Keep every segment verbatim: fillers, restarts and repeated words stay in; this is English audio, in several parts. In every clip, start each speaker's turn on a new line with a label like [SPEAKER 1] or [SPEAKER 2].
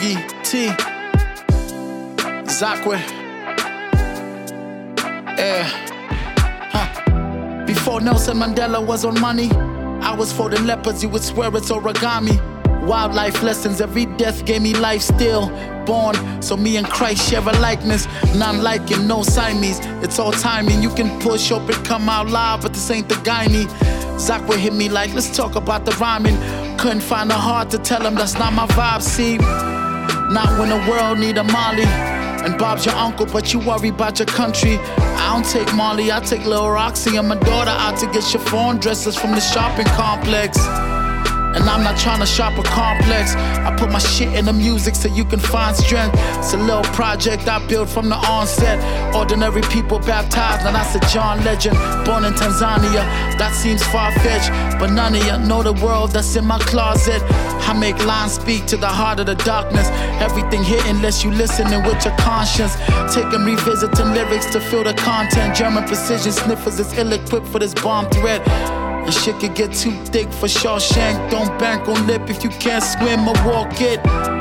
[SPEAKER 1] Boogie T, Zakwe, yeah. Huh. Before Nelson Mandela was on money, I was folding leopards, you would swear it's origami. Wildlife lessons, every death gave me life still. Born, so me and Christ share a likeness. None liking, no Siamese. It's all timing, you can push, hope it come out loud, but this ain't the guy me. Zakwe hit me like, let's talk about the rhyming. Couldn't find the heart to tell him that's not my vibe, see. Not when the world need a Molly. And Bob's your uncle, but you worry about your country. I don't take Molly, I take Lil Roxy and my daughter out to get chiffon dresses from the shopping complex. And I'm not trying to shop a complex. I put my shit in the music so you can find strength. It's a little project I built from the onset. Ordinary people baptized, and that's a John Legend. Born in Tanzania, that seems far-fetched, but none of you know the world that's in my closet. I make lines speak to the heart of the darkness. Everything hit unless you listening with your conscience. Taking revisiting lyrics to feel the content. German precision sniffers is ill-equipped for this bomb threat. And shit could get too thick for Shawshank. Don't bank on lip if you can't swim or walk it.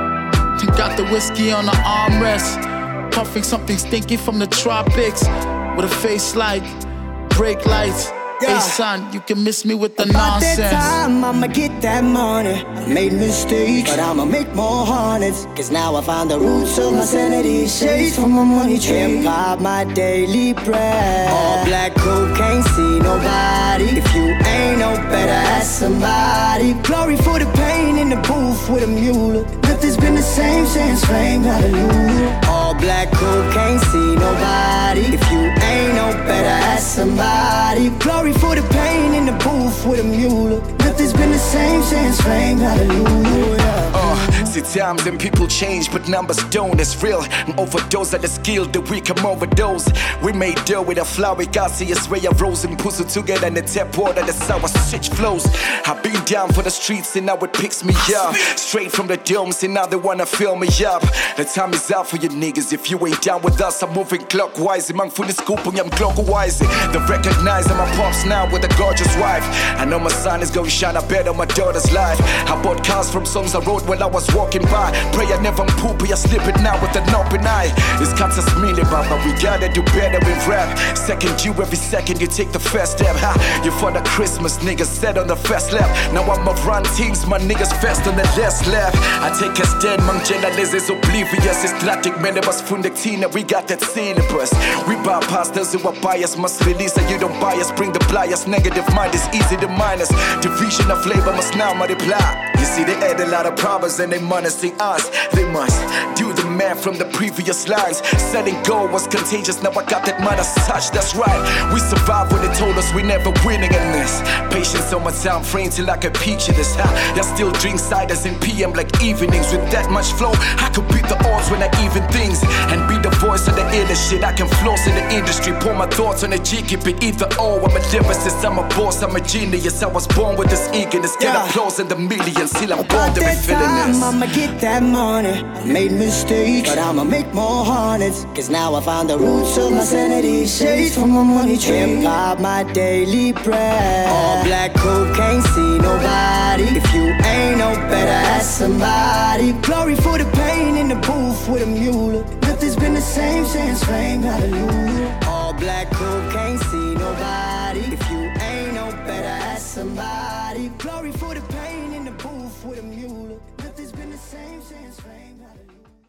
[SPEAKER 1] You got the whiskey on the armrest, puffing something stinky from the tropics, with a face like brake lights.
[SPEAKER 2] Yeah.
[SPEAKER 1] Hey son, you can miss me with the
[SPEAKER 2] About
[SPEAKER 1] nonsense.
[SPEAKER 2] that time, I'ma get that money. I made mistakes, but I'ma make more hundreds. Cause now I found the roots of my sanity. Shades from my money tree. Hip hop, my daily bread. All black cocaine, see nobody. If you ain't no better, ask somebody. Glory for the pain in the booth with a mule. Nothing's been the same since fame, hallelujah. All black cocaine, see nobody. If you ain't no better, ask somebody. Glory for the pain in the booth with a mule. Nothing's been the same since fame, hallelujah.
[SPEAKER 3] Uh, see times and people change, but numbers don't, it's real. An overdose of the skill that we can overdose. We made dough with a flowery gaseous ray of rose and pussy together in the tap water, the sour switch flows. I've been down for the streets and now it picks me up. Straight from the domes and now they wanna fill me up. The time is out for you niggas, if you ain't down with us, I'm moving clockwise. Man full of scoop and I'm clockwise. They recognize I'm a pops now with a gorgeous wife. I know my son is gonna shine a bet on my daughter's life. I bought cars from songs I wrote when I was walking by. Pray I never poopy, I slip it now with an open eye. It's cuts us million, but we gotta do better with rap. Second you every second you take the first step. Ha, you for the Christmas niggas set on the first lap. Now I'm a run teams, my niggas fast on the last lap. I take a stand, Mangela is oblivious. It's static, man, it was Fundectina, we got that syllabus. We bypass those who are biased, must release and you don't bias. Bring the pliers, negative mind is easy to minus. Division of labor must now multiply. You see they add a lot of problems and they menacing us. They must do the math from the previous lines. Setting goal was contagious, now I got that mind as such, that's right. We survived when they told us we never winning in this. Patience on my time frame till I can picture this. Huh? Y'all still drink ciders in P M like evenings. With that much flow, I could beat the odds when I even things. And be the voice of the inner shit, I can floss in the industry. Pour my thoughts on a G, keep it either or. I'm a lyricist, I'm a boss, I'm a genius. I was born with this eagerness, get
[SPEAKER 2] Yeah.
[SPEAKER 3] applause in the millions. Still I'm born
[SPEAKER 2] About
[SPEAKER 3] to be
[SPEAKER 2] that
[SPEAKER 3] feeling
[SPEAKER 2] time,
[SPEAKER 3] this.
[SPEAKER 2] I'ma get that money. I made mistakes, but I'ma make more hundreds. Cause now I found the roots of my sanity. Shades from my money tree. Hip hop, my daily bread. All black cocaine, see nobody. If you ain't no better, ask somebody. Glory for the pain in the booth with a mule. Nothing's been the same since fame, hallelujah. All black cocaine, see nobody. If you ain't no better, ask somebody. Glory for the pain in the booth with a mule. Nothing's been the same since fame, hallelujah.